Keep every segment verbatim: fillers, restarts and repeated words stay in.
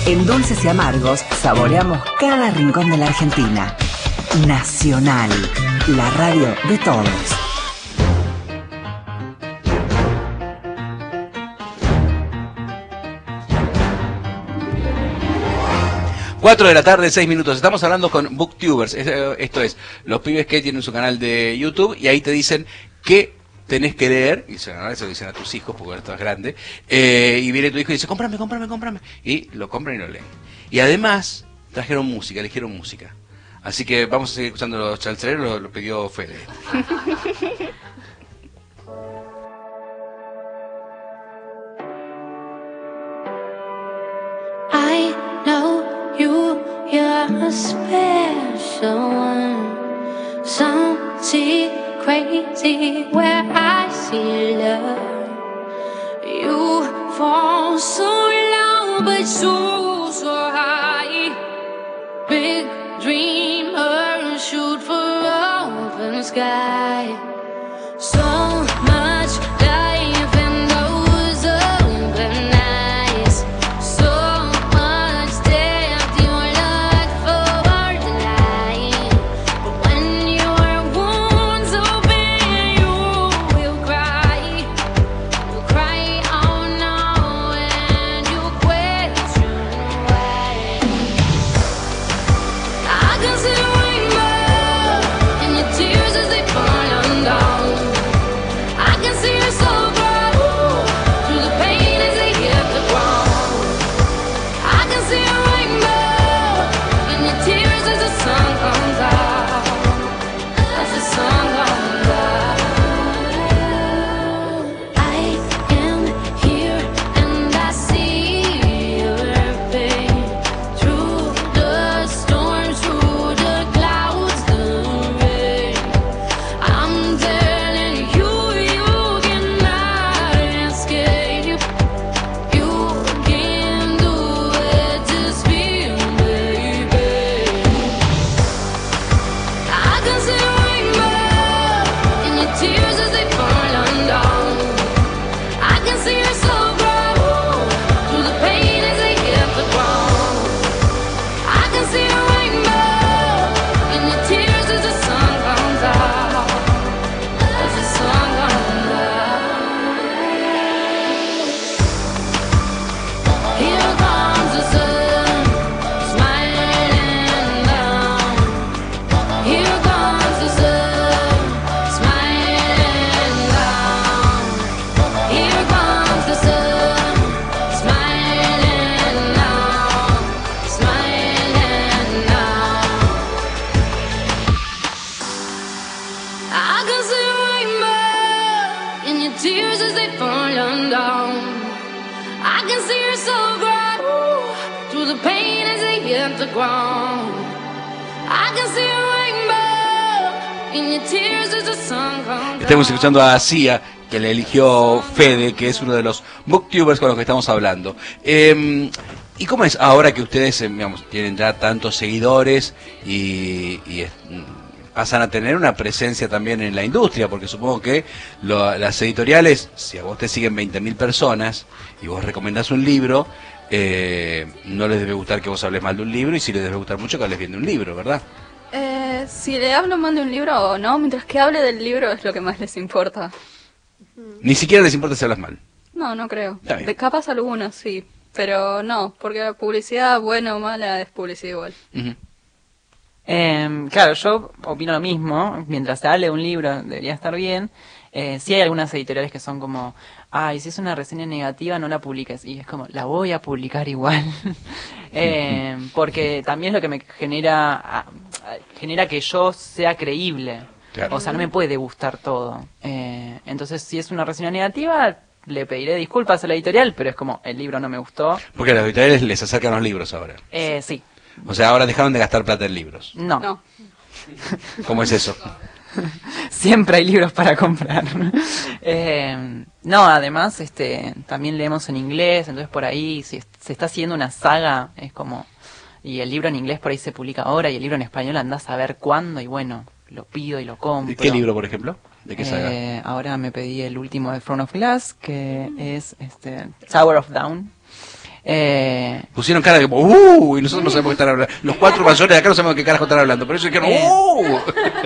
En Dulces y Amargos saboreamos cada rincón de la Argentina. Nacional, la radio de todos. cuatro de la tarde, seis minutos. Estamos hablando con Booktubers. Esto es, los pibes que tienen su canal de YouTube y ahí te dicen qué tenés que leer. Y eso lo dicen a tus hijos porque ahora estás grande. Eh, y viene tu hijo y dice, cómprame, cómprame, cómprame. Y lo compran y lo leen. Y además trajeron música, eligieron música. Así que vamos a seguir escuchando los chalchaleros, lo, lo pidió Fede. I know you, you're a special one. Something crazy where I see love. You fall so low, but so, so high. Big dreamer, shoot for open sky. So much life in those open eyes. So much depth, you look for the light. But when your wounds open, you will cry. You'll cry out now and you question why. I can see the rainbow in your tears as they fall down. I can see your soul grow through the pain as they hit the ground. I can see a rainbow in your tears as the sun comes out. As the sun comes out. I am here and I see your pain through the storms, through the clouds, the rain. I'm telling you, you cannot escape. You can do it, just feel, baby. I can see a rainbow in your tears as they fall down. I can see your soul grow through the pain as they hit the ground. I can see a rainbow in your tears as the sun comes out. As the sun comes out. Here comes the sun, smiling down. Here comes the sun, smiling down. Here comes the sun, smiling down, smiling down. I can see a rainbow in your tears as they fall down. I can see your soul grow through the pain as they hit the ground. I can see a rainbow in your tears as the sun comes Estamos down. escuchando a Sia, que le eligió Fede, que es uno de los booktubers con los que estamos hablando. Eh, ¿Y cómo es ahora que ustedes eh, digamos, tienen ya tantos seguidores y, y es- pasan a tener una presencia también en la industria? Porque supongo que lo- las editoriales, si a vos te siguen veinte mil personas y vos recomendás un libro, eh, no les debe gustar que vos hables mal de un libro, y sí les debe gustar mucho que hables bien de un libro, ¿verdad? Eh, si le hablo mal de un libro o no, mientras que hable del libro es lo que más les importa. Ni siquiera les importa si hablas mal. No, no creo. Está bien. De capaz algunos sí, pero no, porque la publicidad, buena o mala, es publicidad igual. Ujú. Eh, claro, yo opino lo mismo. Mientras se hable de un libro debería estar bien. Eh, sí hay algunas editoriales que son como, ay, si es una reseña negativa no la publiques. Y es como, la voy a publicar igual. eh, porque también es lo que me genera, ah, genera que yo sea creíble. Claro. O sea, no me puede gustar todo. Eh, entonces, si es una reseña negativa, le pediré disculpas a la editorial, pero es como, el libro no me gustó. Porque a las editoriales les acercan los libros ahora. Eh, sí. O sea, ahora dejaron de gastar plata en libros. No. No. ¿Cómo es eso? Siempre hay libros para comprar. eh, no, además, este, también leemos en inglés, entonces por ahí, si es- se está haciendo una saga, es como, y el libro en inglés por ahí se publica ahora, y el libro en español andás a ver cuándo, y bueno, lo pido y lo compro. ¿Qué libro, por ejemplo? ¿De qué saga? Eh, ahora me pedí el último de Throne of Glass, que es este, Tower of Down. Eh, Pusieron cara de como, ¡uh! Y nosotros no sabemos qué están hablando. Los cuatro mayores de acá no sabemos qué carajo están hablando. Pero ellos dijeron, Eh. ¡uh!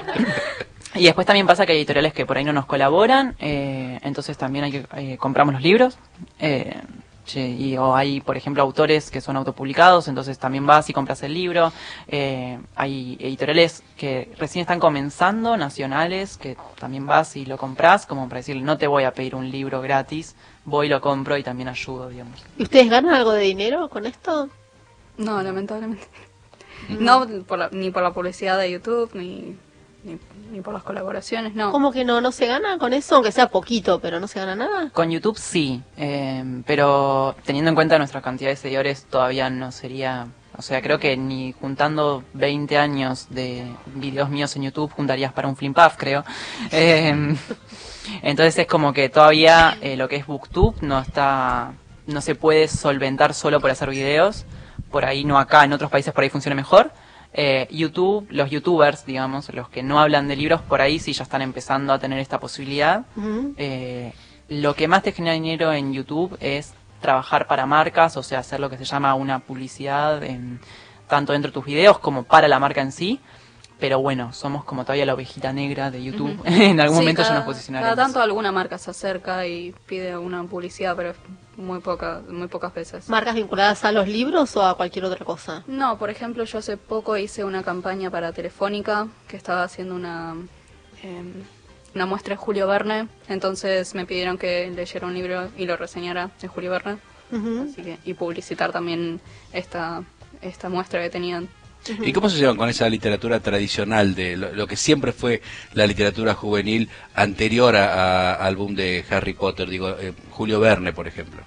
y después también pasa que hay editoriales que por ahí no nos colaboran, eh, entonces también hay que eh, compramos los libros. Eh, sí, y, o hay, por ejemplo, autores que son autopublicados, entonces también vas y compras el libro. Eh, hay editoriales que recién están comenzando, nacionales, que también vas y lo compras, como para decir, no te voy a pedir un libro gratis, voy y lo compro y también ayudo, digamos. ¿Y ustedes ganan algo de dinero con esto? No, lamentablemente. No por la- ni por la publicidad de YouTube, ni, ni, ni por las colaboraciones, no. ¿Cómo que no? ¿No se gana con eso? Aunque sea poquito, pero no se gana nada. Con YouTube sí, eh, pero teniendo en cuenta nuestra cantidad de seguidores todavía no sería... O sea, creo que ni juntando veinte años de videos míos en YouTube juntarías para un Flimpaf, creo. Eh, entonces es como que todavía eh, lo que es BookTube no está, no se puede solventar solo por hacer videos. Por ahí no acá, en otros países por ahí funciona mejor. Eh, YouTube, los YouTubers, digamos, los que no hablan de libros, por ahí sí ya están empezando a tener esta posibilidad. Ujú. Eh, lo que más te genera dinero en YouTube es trabajar para marcas, o sea, hacer lo que se llama una publicidad, en, tanto dentro de tus videos como para la marca en sí. Pero bueno, somos como todavía la ovejita negra de YouTube. Ujú. En algún Sí, momento ya cada- nos posicionaremos. Cada tanto alguna marca se acerca y pide alguna publicidad, pero es muy poca, muy pocas veces. ¿Marcas vinculadas a los libros o a cualquier otra cosa? No, por ejemplo, yo hace poco hice una campaña para Telefónica que estaba haciendo una em, una muestra de Julio Verne, entonces me pidieron que leyera un libro y lo reseñara de Julio Verne, Ujú. así que y publicitar también esta esta muestra que tenían. ¿Y cómo se llevan con esa literatura tradicional de lo, lo que siempre fue la literatura juvenil anterior a- a- al boom de Harry Potter, digo, eh, Julio Verne, por ejemplo?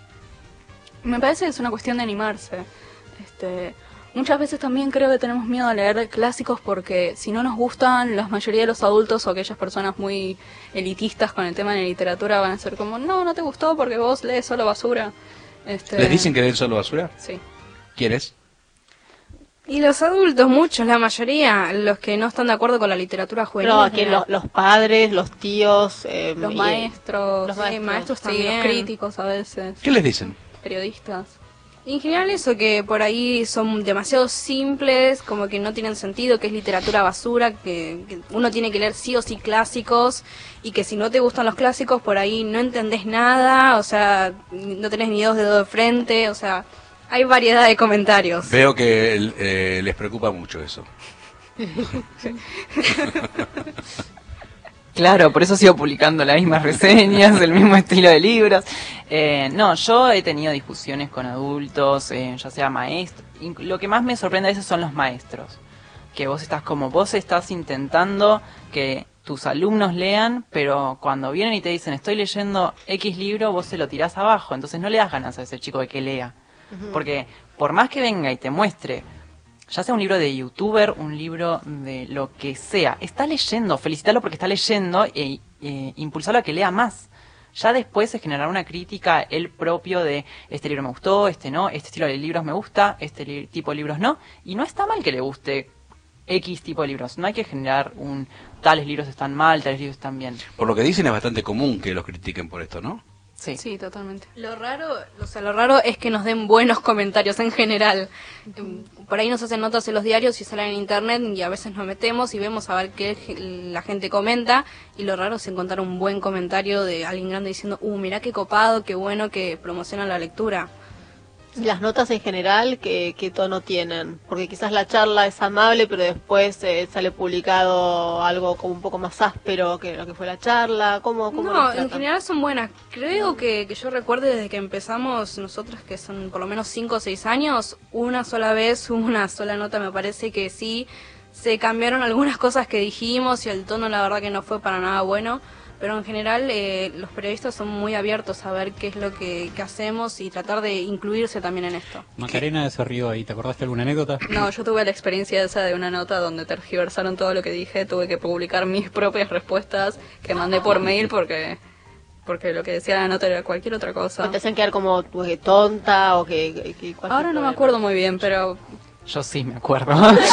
Me parece que es una cuestión de animarse. Este, muchas veces también creo que tenemos miedo a leer clásicos porque si no nos gustan, la mayoría de los adultos o aquellas personas muy elitistas con el tema de la literatura van a ser como, no, no te gustó porque vos lees solo basura. Este, ¿Les dicen que leen solo basura? Sí. ¿Quieres? Y los adultos, muchos, la mayoría, los que no están de acuerdo con la literatura juvenil. Pero en que general. los, los padres, los tíos, eh, Los y- maestros, los sí, maestros, maestros sí, también. los críticos a veces, ¿Qué les dicen? periodistas. Y en general eso, que por ahí son demasiado simples, como que no tienen sentido, que es literatura basura, que, que uno tiene que leer sí o sí clásicos, y que si no te gustan los clásicos, por ahí no entendés nada, o sea, no tenés ni dos dedos de frente, o sea, hay variedad de comentarios. Veo que eh, les preocupa mucho eso. Claro, por eso sigo publicando las mismas reseñas, el mismo estilo de libros. Eh, no, yo he tenido discusiones con adultos, eh, ya sea maestros. Lo que más me sorprende a veces son los maestros. Que vos estás como, vos estás intentando que tus alumnos lean, pero cuando vienen y te dicen estoy leyendo X libro, vos se lo tirás abajo. Entonces no le das ganas a ese chico de que lea. Porque por más que venga y te muestre, ya sea un libro de youtuber, un libro de lo que sea, está leyendo, felicitarlo porque está leyendo e, e impulsarlo a que lea más. Ya después se generará una crítica él propio de este libro me gustó, este no, este estilo de libros me gusta, este li- tipo de libros no. Y no está mal que le guste X tipo de libros. No hay que generar un tales libros están mal, tales libros están bien. Por lo que dicen es bastante común que los critiquen por esto, ¿no? Sí. Sí, totalmente. Lo raro, o sea, lo raro es que nos den buenos comentarios en general. Em, Por ahí nos hacen notas en los diarios y salen en internet y a veces nos metemos y vemos a ver qué ge- la gente comenta, y lo raro es encontrar un buen comentario de alguien grande diciendo, uh, mirá qué copado, qué bueno que promociona la lectura. y las notas en general, ¿qué, qué tono tienen? Porque quizás la charla es amable, pero después eh, sale publicado algo como un poco más áspero que lo que fue la charla. ¿Cómo, cómo No, las en tratan? general son buenas. Creo que, que yo recuerde desde que empezamos nosotros, que son por lo menos cinco o seis años, una sola vez, una sola nota, me parece que sí, se cambiaron algunas cosas que dijimos y el tono la verdad que no fue para nada bueno. Pero en general eh, los periodistas son muy abiertos a ver qué es lo que, que hacemos y tratar de incluirse también en esto. Macarena se rió ahí, ¿te acordaste alguna anécdota? No, yo tuve la experiencia esa de una nota donde tergiversaron todo lo que dije, tuve que publicar mis propias respuestas que mandé por mail porque porque lo que decía la nota era cualquier otra ¿O cosa. te hacen quedar como pues, tonta o que, que- que cualquier Ahora no me problema? acuerdo muy bien, pero Yo sí me acuerdo.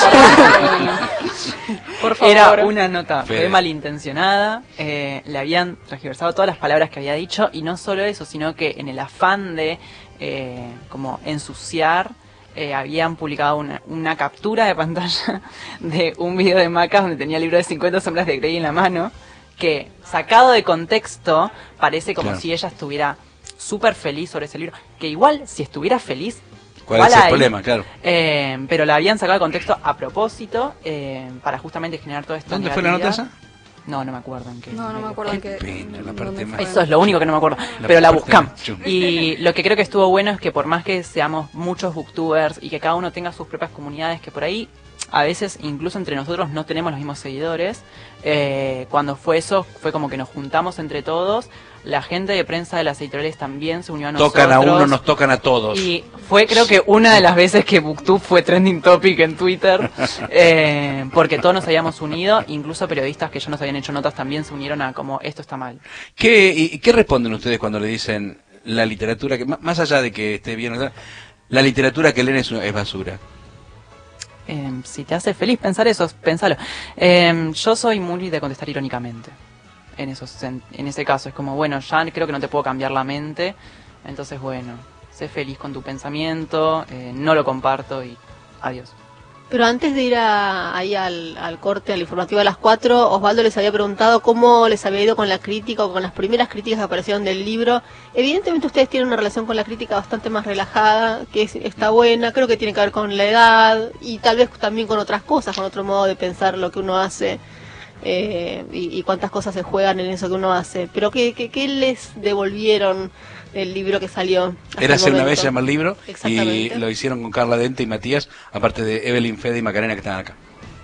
por favor. Era una nota Fede. fue malintencionada, eh, le habían transversado todas las palabras que había dicho, y no solo eso, sino que en el afán de eh, como ensuciar. Eh, habían publicado una, una captura de pantalla de un video de Maca donde tenía el libro de cincuenta sombras de Grey en la mano, que sacado de contexto parece como Claro. si ella estuviera súper feliz sobre ese libro, que igual si estuviera feliz, ¿Cuál igual es el hay, problema? Claro. eh, pero la habían sacado de contexto a propósito eh, para justamente generar todo esto. ¿Dónde fue la nota esa? No, no me acuerdo en qué. No, no me acuerdo en qué. pena, la parte dónde más- fue. Eso es lo único que no me acuerdo, La pero la parte buscamos. chunga. Y lo que creo que estuvo bueno es que por más que seamos muchos booktubers y que cada uno tenga sus propias comunidades, que por ahí a veces incluso entre nosotros no tenemos los mismos seguidores, eh, cuando fue eso fue como que nos juntamos entre todos, la gente de prensa de las editoriales también se unió a nosotros. Tocan a uno, nos tocan a todos. Y fue creo que una de las veces que Booktube fue trending topic en Twitter, eh, porque todos nos habíamos unido, incluso periodistas que ya nos habían hecho notas también se unieron a como esto está mal. ¿Qué, y, ¿Qué responden ustedes cuando le dicen la literatura, que m- más allá de que esté bien, o sea, la literatura que leen es, una- es basura? Eh, si te hace feliz pensar eso, pensalo. Eh, yo soy muy de contestar irónicamente. En, esos, en, en ese caso es como, bueno, ya creo que no te puedo cambiar la mente. Entonces, bueno, sé feliz con tu pensamiento, eh, no lo comparto y adiós. Pero antes de ir a- ahí al, al corte, al informativo a las cuatro, Osvaldo les había preguntado cómo les había ido con la crítica o con las primeras críticas que aparecieron del libro. Evidentemente ustedes tienen una relación con la crítica bastante más relajada, que es- está buena, creo que tiene que ver con la edad y tal vez también con otras cosas, con otro modo de pensar lo que uno hace eh, y, y cuántas cosas se juegan en eso que uno hace. Pero ¿qué, qué, qué les devolvieron el libro que salió? hasta Era el hacer una momento? vez se llama el libro y Exactamente. lo hicieron con Carla Dente y Matías, aparte de Evelyn, Fede y Macarena que están acá.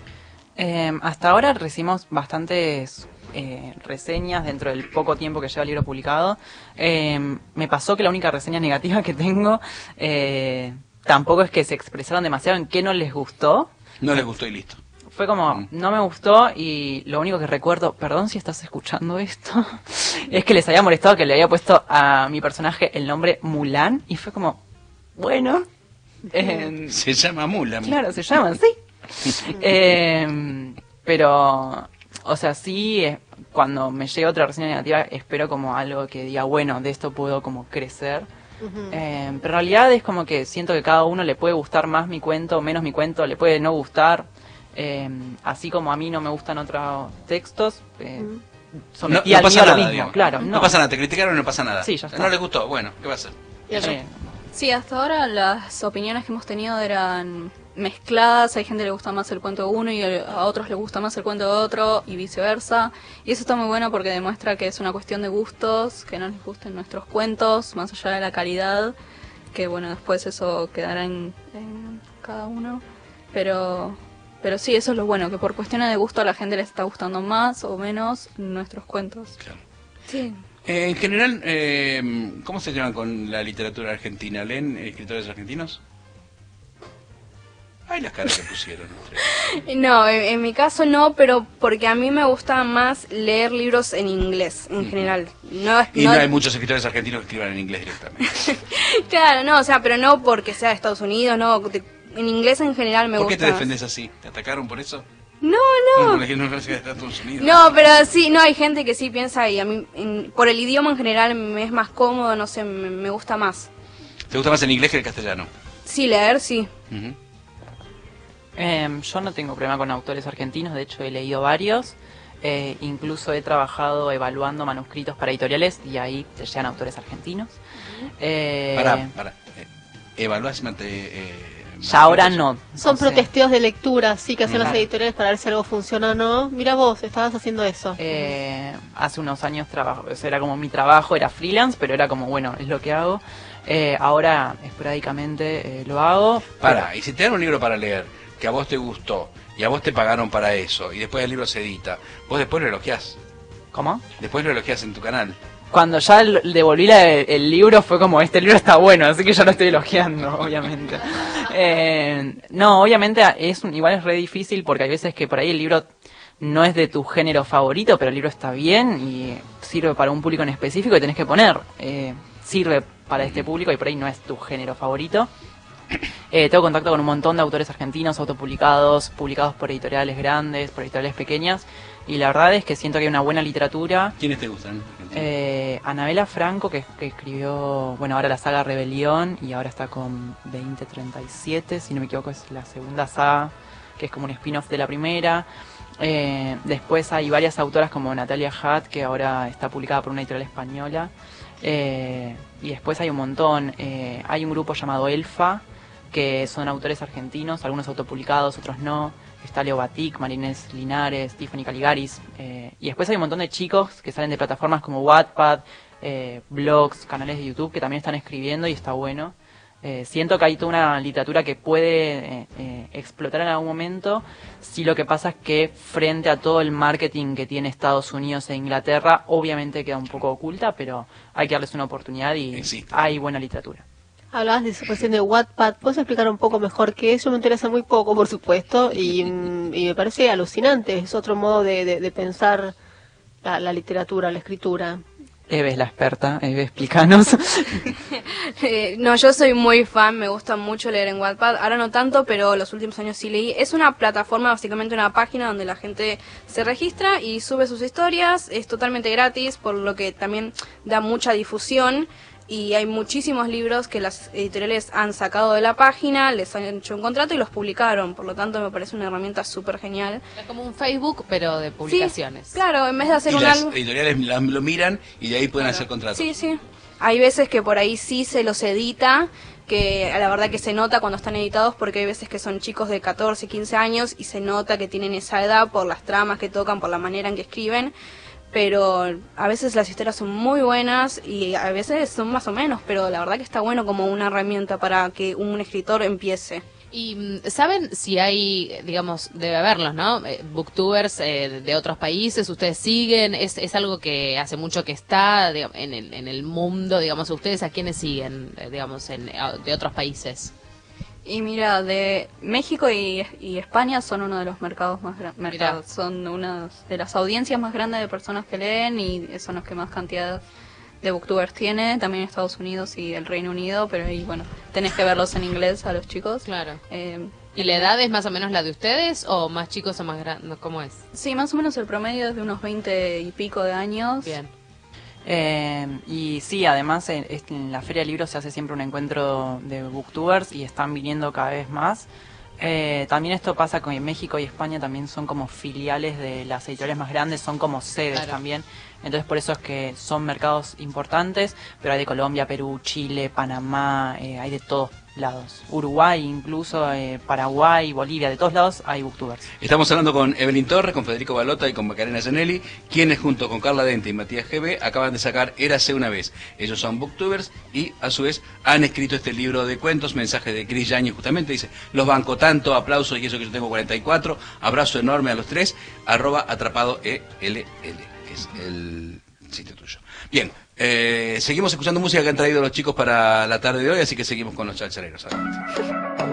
Eh, hasta ahora recibimos bastantes eh, reseñas dentro del poco tiempo que lleva el libro publicado. Eh, me pasó que la única reseña negativa que tengo eh, tampoco es que se expresaron demasiado en qué no les gustó. No les gustó y listo. Fue como, Mm. no me gustó y lo único que recuerdo, perdón si estás escuchando esto, es que les había molestado que le había puesto a mi personaje el nombre Mulan y fue como, bueno, eh, Se llama Mula. claro, se llaman, sí. Eh, pero, o sea, sí, eh, cuando me llegue otra reseña negativa espero como algo que diga, bueno, de esto puedo como crecer. Ujú. Eh, pero en realidad es como que siento que cada uno le puede gustar más mi cuento o menos mi cuento, le puede no gustar. Eh, así como a mí no me gustan otros textos, eh, Mm. No, sometí no al pasa mío a lo nada, mismo, digamos. claro. No, No, pasa nada, te criticaron y no pasa nada. Sí, ya está. No les gustó, bueno, ¿qué va a hacer? Y el Eh, Sí, hasta ahora las opiniones que hemos tenido eran mezcladas. Hay gente que le gusta más el cuento de uno y a otros le gusta más el cuento de otro y viceversa. Y eso está muy bueno porque demuestra que es una cuestión de gustos, que no les gusten nuestros cuentos, más allá de la calidad, que bueno, después eso quedará en, en cada uno. Pero, pero sí, eso es lo bueno, que por cuestiones de gusto a la gente le está gustando más o menos nuestros cuentos. Claro. Sí. Eh, en general, eh, ¿cómo se llevan con la literatura argentina? ¿Leen escritores argentinos? Ay, las caras que pusieron. No, en, en mi caso no, pero porque a mí me gusta más leer libros en inglés, en general. No, Y no- no hay muchos escritores argentinos que escriban en inglés directamente. Claro, no, o sea, pero no porque sea de Estados Unidos, no. de- en inglés en general me ¿Por qué gusta. te defendes así? ¿Te atacaron por eso? No, No, no. porque no es de Estados Unidos. No, pero sí, no, hay gente que sí piensa y a mí, en- por el idioma en general me es más cómodo, no sé, me, me gusta más. ¿Te gusta más el inglés que el castellano? Sí, leer, sí. Ujú. Eh, yo no tengo problema con autores argentinos, de hecho he leído varios, eh, incluso he trabajado evaluando manuscritos para editoriales y ahí te llegan autores argentinos. Eh, Pará, pará. Eh, evaluás mate, eh, ya ahora manuscritos. no. Son o sea, protesteos de lectura, sí, que hacen las Claro. editoriales para ver si algo funciona o no. Mira vos, estabas haciendo eso. Eh, hace unos años trabajo, o sea, era como mi trabajo, era freelance, pero era como, bueno, es lo que hago. Eh, ahora esporádicamente eh, lo hago. Pará, y si te dan un libro para leer, que a vos te gustó, y a vos te pagaron para eso, y después el libro se edita, vos después lo elogiás. ¿Cómo? Después lo elogiás en tu canal. Cuando ya el- devolví la- el libro fue como, este libro está bueno, así que ya lo estoy elogiando, obviamente. Eh, no, obviamente es un- igual es re difícil porque hay veces que por ahí el libro no es de tu género favorito, pero el libro está bien y sirve para un público en específico y tenés que poner, eh, sirve para este público y por ahí no es tu género favorito. Eh, tengo contacto con un montón de autores argentinos autopublicados, publicados por editoriales grandes, por editoriales pequeñas, y la verdad es que siento que hay una buena literatura. ¿Quiénes te gustan? Eh, Anabela Franco, que, que escribió, bueno, ahora la saga Rebelión, y ahora está con veinte treinta y siete, si no me equivoco es la segunda saga, que es como un spin-off de la primera. Eh, después hay varias autoras como Natalia Hatt, que ahora está publicada por una editorial española. Eh, y después hay un montón. Eh, hay un grupo llamado Elfa, que son autores argentinos, algunos autopublicados, otros no. Está Leo Batik, Marinés Linares, Tiffany Caligaris. Eh, y después hay un montón de chicos que salen de plataformas como Wattpad, eh, blogs, canales de YouTube, que también están escribiendo y está bueno. Eh, siento que hay toda una literatura que puede eh, eh, explotar en algún momento, si lo que pasa es que frente a todo el marketing que tiene Estados Unidos e Inglaterra, obviamente queda un poco oculta, pero hay que darles una oportunidad y Existe. hay buena literatura. Hablabas de recién de Wattpad, ¿puedes explicar un poco mejor qué es? Eso me interesa muy poco, por supuesto, y, mm, y me parece alucinante, es otro modo de, de, de pensar la, la literatura, la escritura. Eve es la experta, Eve, explícanos. Eh, no, yo soy muy fan, me gusta mucho leer en Wattpad, ahora no tanto, pero los últimos años sí leí. Es una plataforma, básicamente una página donde la gente se registra y sube sus historias, es totalmente gratis, por lo que también da mucha difusión. Y hay muchísimos libros que las editoriales han sacado de la página, les han hecho un contrato y los publicaron. Por lo tanto, me parece una herramienta súper genial. Es como un Facebook, pero de publicaciones. Sí, claro, en vez de hacer Y un las álbum... editoriales la- lo miran y de ahí pueden hacer contratos. Sí, sí. Hay veces que por ahí sí se los edita, que la verdad que se nota cuando están editados, porque hay veces que son chicos de catorce, quince años y se nota que tienen esa edad por las tramas que tocan, por la manera en que escriben. Pero a veces las historias son muy buenas y a veces son más o menos, pero la verdad que está bueno como una herramienta para que un escritor empiece. Y mm, ¿saben si hay, digamos, debe haberlos, ¿no? Eh, booktubers eh, de otros países, ustedes siguen, es, es algo que hace mucho que está digamos, en, el, en el mundo, digamos, ustedes a quiénes siguen, eh, digamos, en, a- de otros países. Y mira, de México y, y España son uno de los mercados más grandes, mercados, son una de las audiencias más grandes de personas que leen y son los que más cantidad de booktubers tiene, también Estados Unidos y el Reino Unido, pero ahí bueno, tenés que verlos en inglés a los chicos. Claro. Eh, ¿Y la edad es más o menos la de ustedes o más chicos o más grandes? ¿Cómo es? sí, más o menos el promedio es de unos veinte y pico de años. Bien. Eh, y sí, además en, en la Feria del Libro se hace siempre un encuentro de booktubers y están viniendo cada vez más. Eh, también esto pasa con México y España, también son como filiales de las editoriales más grandes, son como sedes Claro. también. Entonces por eso es que son mercados importantes, pero hay de Colombia, Perú, Chile, Panamá, eh, hay de todos lados. Uruguay incluso, eh, Paraguay, Bolivia, de todos lados hay booktubers. Estamos hablando con Evelyn Torres, con Federico Balota y con Macarena Zanelli, quienes junto con Carla Dente y Matías G B acaban de sacar Érase una vez. Ellos son booktubers y a su vez han escrito este libro de cuentos, mensaje de Cris Yañez justamente, dice, los banco tanto, aplausos y eso que yo tengo cuarenta y cuatro, abrazo enorme a los tres, arroba atrapado E L L, que es el sitio tuyo. Bien, eh, seguimos escuchando música que han traído los chicos para la tarde de hoy, así que seguimos con los chalchareros. Adelante.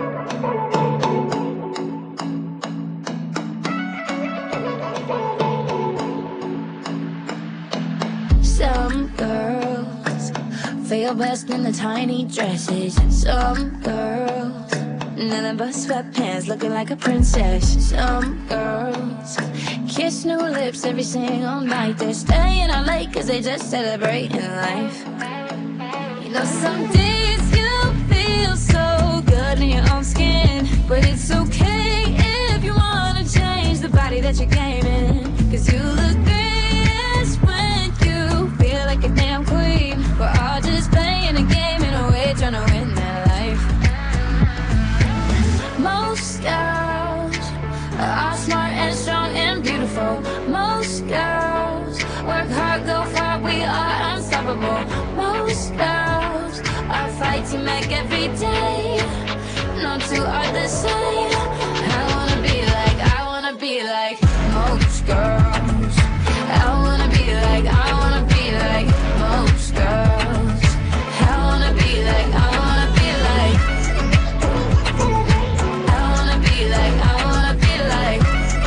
Some girls feel best in the tiny dresses. Some girls, nothing but sweatpants, looking like a princess. Some girls kiss new lips every single night. They're staying out late cause they just celebrating life. You know some days you feel so good in your own skin, but it's okay if you wanna change the body that you're gaming. Cause you look greatest when you feel like a damn queen. We're all just playing a game in a way, trying to win that life. Most girls are smart and strong and beautiful. Most girls work hard, go far, we are unstoppable. Most girls are fighting back every day. No two are the same. I wanna be like, I wanna be like most girls. I wanna be like, I wanna be like most girls. I wanna be like, I wanna be like. I wanna be like, I wanna be like.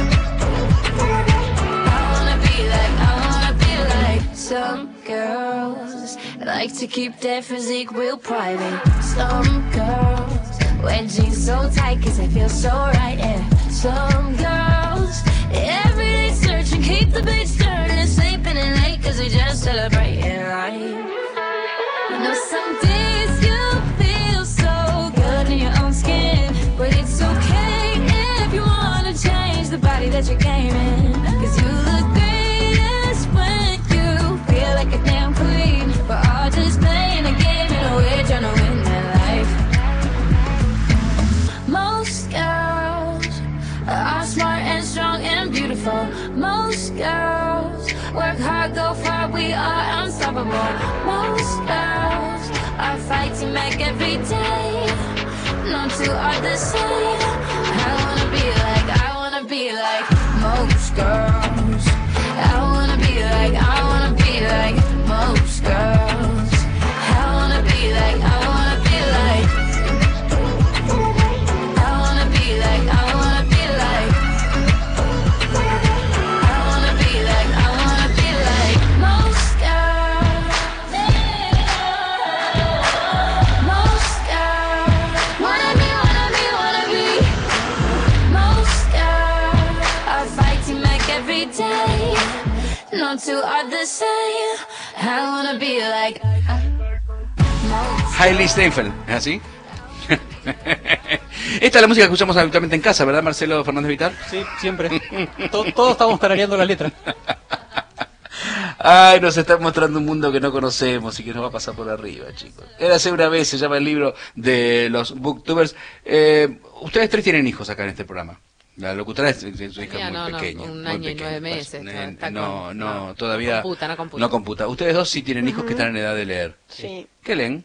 I wanna be like, I wanna be like. Some girls like to keep their physique real private. Some girls wear jeans so tight cause it feels so right, yeah. Some girls, every day searching, keep the beats turning, sleeping in late cause they just celebrating life. You know some days you feel so good in your own skin, but it's okay if you wanna change the body that you came in, cause you look greatest when you feel like a damn queen. We're all just playing a game and we're trying to win that life. Most girls are smart and strong and beautiful. Most girls work hard, go far, we are unstoppable. Most girls are fighting back every day. No two are the same. I wanna be like, I wanna be like most girls. I wanna be like, I wanna be like most girls. I wanna be like, I wanna be like. I wanna be like, I wanna be like. I wanna be like, I wanna be like most girls. Most girls. Wanna be, wanna be, wanna be. Most girls are fighting back every day. No two are the same. I wanna be like most. Hailey Steinfeld, ¿es así? Esta es la música que escuchamos habitualmente en casa, ¿verdad, Marcelo Fernández Vitar? Sí, siempre. To- Todos estamos tarareando la letra. Ay, nos está mostrando un mundo que no conocemos y que nos va a pasar por arriba, chicos. Érase una vez, se llama el libro de los booktubers. Eh, ustedes tres tienen hijos acá en este programa. La locutora es, es su hija Mira, muy no, no, pequeña. un muy año y pequeña, nueve pues, meses, eh, está- está no, con- no, no, todavía no computa, no computa. no computa. Ustedes dos sí tienen hijos que están en edad de leer. Sí. ¿Qué leen?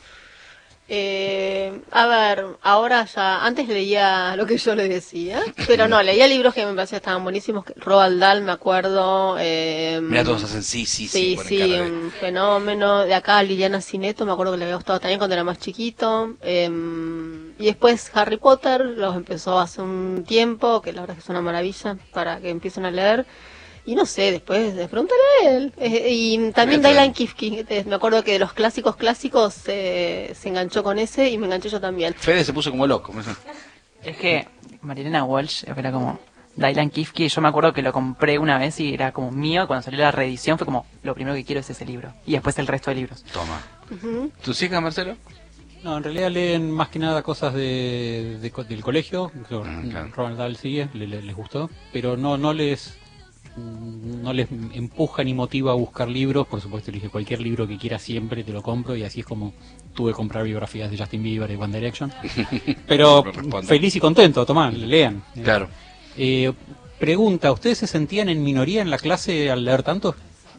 Eh, a ver, ahora ya, antes leía lo que yo le decía, pero no, leía libros que me parecían estaban buenísimos, que Roald Dahl, me acuerdo. Eh, Mira, todos hacen sí, sí, sí. Sí, ponen sí, cara de- un fenómeno. De acá Liliana Cineto, me acuerdo que le había gustado también cuando era más chiquito. Eh, y después Harry Potter, los empezó hace un tiempo, que la verdad es que es una maravilla para que empiecen a leer. Y no sé, después de pregúntale a él. Eh, y también Bien, Dylan Kifke, eh, me acuerdo que de los clásicos clásicos eh, se enganchó con ese y me enganché yo también. Fede se puso como loco. Es que Marilena Walsh era como Dylan Kifke. Yo me acuerdo que lo compré una vez y era como mío. Cuando salió la reedición fue como, lo primero que quiero es ese libro. Y después el resto de libros. Toma. Ujú. ¿Tus hijas, Marcelo? No, en realidad leen más que nada cosas de, de co- del colegio. Creo, Ah, claro. Roald Dahl sigue, le- le- les gustó, pero no no les no les empuja ni motiva a buscar libros. Por supuesto, le dije cualquier libro que quieras siempre te lo compro, y así es como tuve que comprar biografías de Justin Bieber y One Direction. Pero Me responde. feliz y contento, tomá, lean. Claro. Eh, pregunta, ¿ustedes se sentían en minoría en la clase al leer tanto?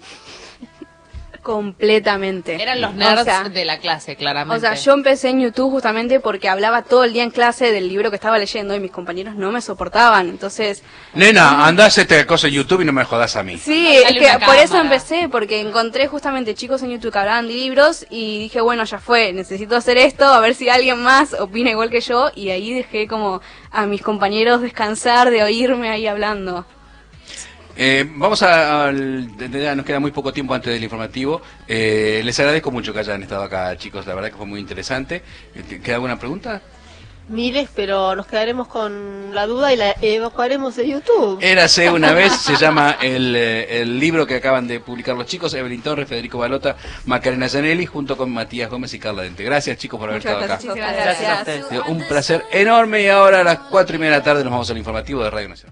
Completamente. Eran los nerds O sea, de la clase, claramente. O sea, yo empecé en YouTube justamente porque hablaba todo el día en clase del libro que estaba leyendo y mis compañeros no me soportaban. Entonces, Nena, andá a hacerte cosa en YouTube y no me jodas a mí. sí, Dale es que una por eso cámara. empecé, porque encontré justamente chicos en YouTube que hablaban de libros y dije, bueno, ya fue, necesito hacer esto, a ver si alguien más opina igual que yo, y ahí dejé como a mis compañeros descansar de oírme ahí hablando. Eh, vamos a, al- ya nos queda muy poco tiempo antes del informativo. Eh, les agradezco mucho que hayan estado acá, chicos, la verdad que fue muy interesante. Eh, ¿Queda alguna pregunta? Miles, pero nos quedaremos con la duda y la evacuaremos de YouTube. Érase una vez, se llama el, eh, el libro que acaban de publicar los chicos, Evelyn Torres, Federico Balota, Macarena Zanelli, junto con Matías Gómez y Carla Dente. Gracias, chicos, por haber Muchas estado gracias. acá. Muchas Gracias a ustedes. Ha sido un placer enorme, y ahora a las cuatro y media de la tarde nos vamos al informativo de Radio Nacional.